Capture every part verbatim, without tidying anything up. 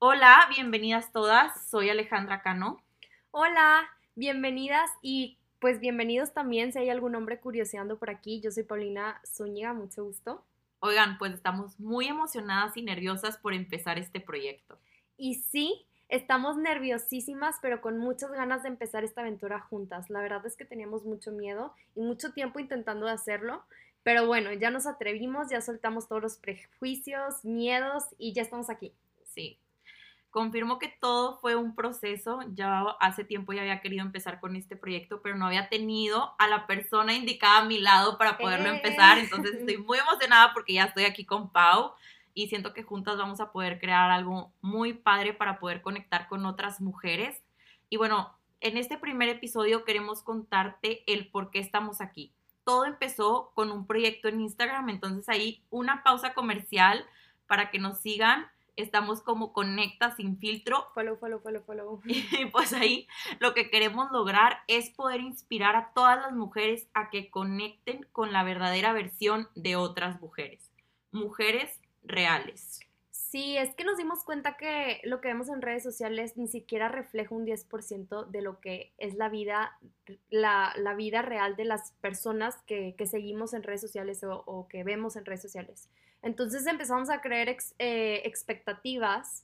Hola, bienvenidas todas. Soy Alejandra Cano. Hola, bienvenidas y pues bienvenidos también si hay algún hombre curioseando por aquí. Yo soy Paulina Zúñiga, mucho gusto. Oigan, pues estamos muy emocionadas y nerviosas por empezar este proyecto. Y sí, estamos nerviosísimas, pero con muchas ganas de empezar esta aventura juntas. La verdad es que teníamos mucho miedo y mucho tiempo intentando de hacerlo, pero bueno, ya nos atrevimos, ya soltamos todos los prejuicios, miedos y ya estamos aquí. Sí, confirmo que todo fue un proceso. Ya hace tiempo ya había querido empezar con este proyecto, pero no había tenido a la persona indicada a mi lado para poderlo empezar. Entonces estoy ¡Eh! muy emocionada porque ya estoy aquí con Pau y siento que juntas vamos a poder crear algo muy padre para poder conectar con otras mujeres. Y bueno, en este primer episodio queremos contarte el por qué estamos aquí. Todo empezó con un proyecto en Instagram, entonces ahí una pausa comercial para que nos sigan. Estamos como Conecta Sin Filtro. Follow, follow, follow, follow. Y pues ahí lo que queremos lograr es poder inspirar a todas las mujeres a que conecten con la verdadera versión de otras mujeres. Mujeres reales. Sí, es que nos dimos cuenta que lo que vemos en redes sociales ni siquiera refleja un diez por ciento de lo que es la vida, la, la vida real de las personas que, que seguimos en redes sociales o, o, que vemos en redes sociales. Entonces empezamos a creer ex, eh, expectativas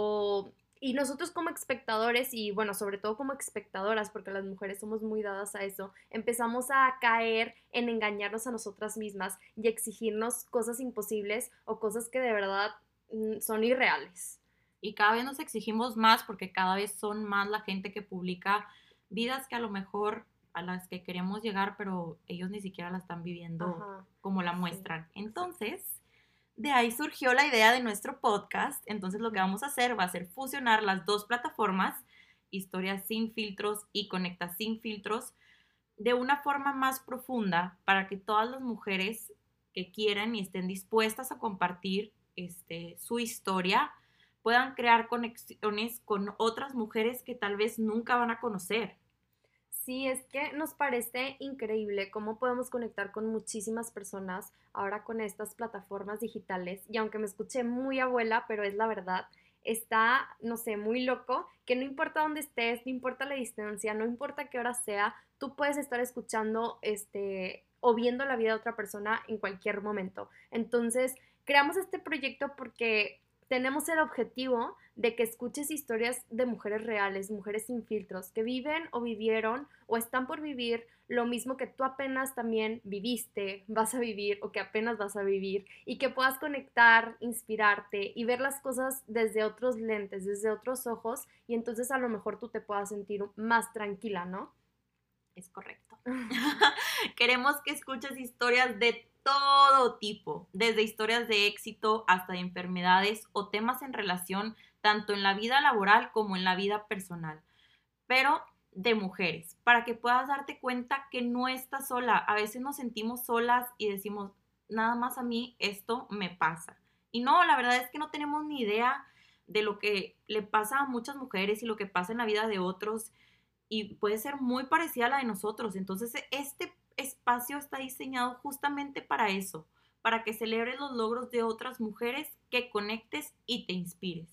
o, y nosotros como espectadores y bueno, sobre todo como espectadoras, porque las mujeres somos muy dadas a eso, empezamos a caer en engañarnos a nosotras mismas y exigirnos cosas imposibles o cosas que de verdad son irreales. Y cada vez nos exigimos más porque cada vez son más la gente que publica vidas que a lo mejor a las que queremos llegar, pero ellos ni siquiera la están viviendo Ajá, como la sí, muestran. sí. Entonces, de ahí surgió la idea de nuestro podcast. Entonces, lo que Uh-huh. vamos a hacer va a ser fusionar las dos plataformas, Historias sin filtros y Conecta sin filtros, de una forma más profunda para que todas las mujeres que quieran y estén dispuestas a compartir este, su historia puedan crear conexiones con otras mujeres que tal vez nunca van a conocer. Sí, es que nos parece increíble cómo podemos conectar con muchísimas personas ahora con estas plataformas digitales. Y aunque me escuché muy abuela, pero es la verdad, está, no sé, muy loco, que no importa dónde estés, no importa la distancia, no importa qué hora sea, tú puedes estar escuchando este o viendo la vida de otra persona en cualquier momento. Entonces, creamos este proyecto porque tenemos el objetivo de que escuches historias de mujeres reales, mujeres sin filtros, que viven o vivieron o están por vivir lo mismo que tú apenas también viviste, vas a vivir o que apenas vas a vivir y que puedas conectar, inspirarte y ver las cosas desde otros lentes, desde otros ojos y entonces a lo mejor tú te puedas sentir más tranquila, ¿no? Es correcto. Queremos que escuches historias de todo tipo, desde historias de éxito hasta de enfermedades o temas en relación tanto en la vida laboral como en la vida personal, pero de mujeres, para que puedas darte cuenta que no estás sola. A veces nos sentimos solas y decimos, nada más a mí esto me pasa. Y no, la verdad es que no tenemos ni idea de lo que le pasa a muchas mujeres y lo que pasa en la vida de otros y puede ser muy parecida a la de nosotros. Entonces, este espacio está diseñado justamente para eso, para que celebres los logros de otras mujeres, que conectes y te inspires.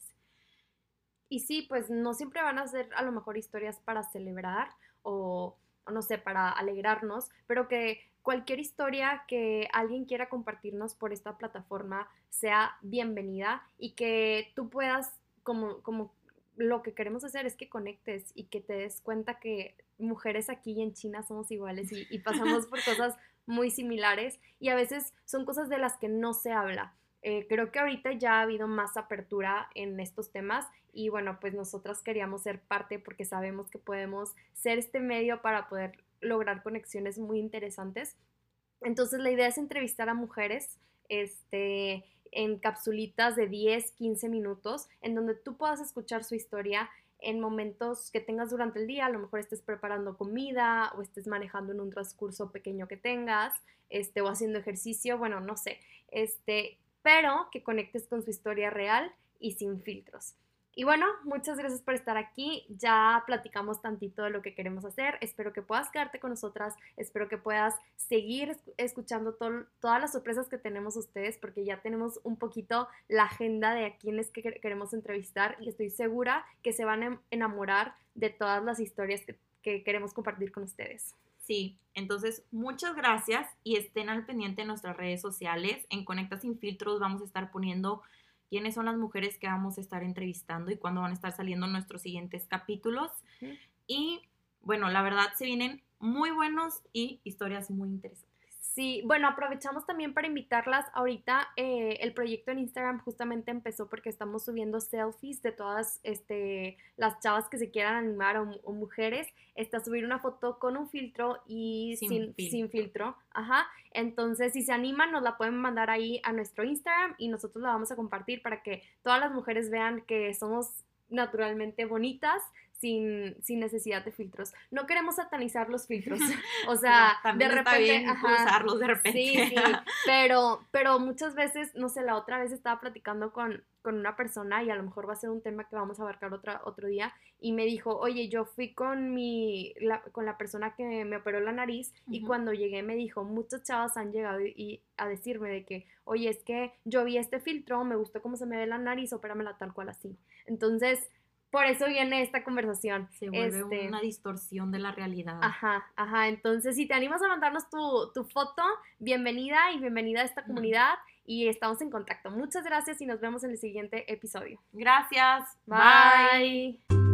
Y sí, pues no siempre van a ser a lo mejor historias para celebrar o, o no sé, para alegrarnos, pero que cualquier historia que alguien quiera compartirnos por esta plataforma sea bienvenida y que tú puedas, como, como lo que queremos hacer es que conectes y que te des cuenta que mujeres aquí en China somos iguales y, y pasamos por cosas muy similares y a veces son cosas de las que no se habla. Eh, creo que ahorita ya ha habido más apertura en estos temas y bueno, pues nosotras queríamos ser parte porque sabemos que podemos ser este medio para poder lograr conexiones muy interesantes. Entonces la idea es entrevistar a mujeres este, en capsulitas de diez quince minutos en donde tú puedas escuchar su historia en momentos que tengas durante el día, a lo mejor estés preparando comida o estés manejando en un transcurso pequeño que tengas, este, o haciendo ejercicio, bueno, no sé, este, pero que conectes con su historia real y sin filtros. Y bueno, muchas gracias por estar aquí. Ya platicamos tantito de lo que queremos hacer. Espero que puedas quedarte con nosotras. Espero que puedas seguir escuchando to- todas las sorpresas que tenemos ustedes, porque ya tenemos un poquito la agenda de a quienes que queremos entrevistar y estoy segura que se van a enamorar de todas las historias que, que queremos compartir con ustedes. Sí, entonces muchas gracias y estén al pendiente de nuestras redes sociales. En Conecta Sin Filtros vamos a estar poniendo quiénes son las mujeres que vamos a estar entrevistando y cuándo van a estar saliendo nuestros siguientes capítulos. Uh-huh. Y bueno, la verdad se vienen muy buenos y historias muy interesantes. Sí, bueno, aprovechamos también para invitarlas. Ahorita eh, el proyecto en Instagram justamente empezó porque estamos subiendo selfies de todas este, las chavas que se quieran animar o, o mujeres. Está subir una foto con un filtro y sin, sin, filtro. sin filtro. Ajá. Entonces, si se animan, nos la pueden mandar ahí a nuestro Instagram y nosotros la vamos a compartir para que todas las mujeres vean que somos naturalmente bonitas. Sin, sin necesidad de filtros. No queremos satanizar los filtros. O sea, no, de repente. Está bien ajá, usarlos de repente. Sí, sí. Pero, pero muchas veces, no sé, la otra vez estaba platicando con, con una persona y a lo mejor va a ser un tema que vamos a abarcar otra, otro día. Y me dijo, oye, yo fui con mi, la, con la persona que me operó la nariz. Uh-huh. Y cuando llegué me dijo, muchas chavas han llegado y, y a decirme de que, oye, es que yo vi este filtro, me gustó cómo se me ve la nariz, opéramela tal cual así. Entonces, por eso viene esta conversación. Se vuelve este, una distorsión de la realidad. Ajá, ajá. Entonces, si te animas a mandarnos tu, tu foto, bienvenida y bienvenida a esta comunidad. Uh-huh. Y estamos en contacto. Muchas gracias y nos vemos en el siguiente episodio. Gracias. Bye. Bye.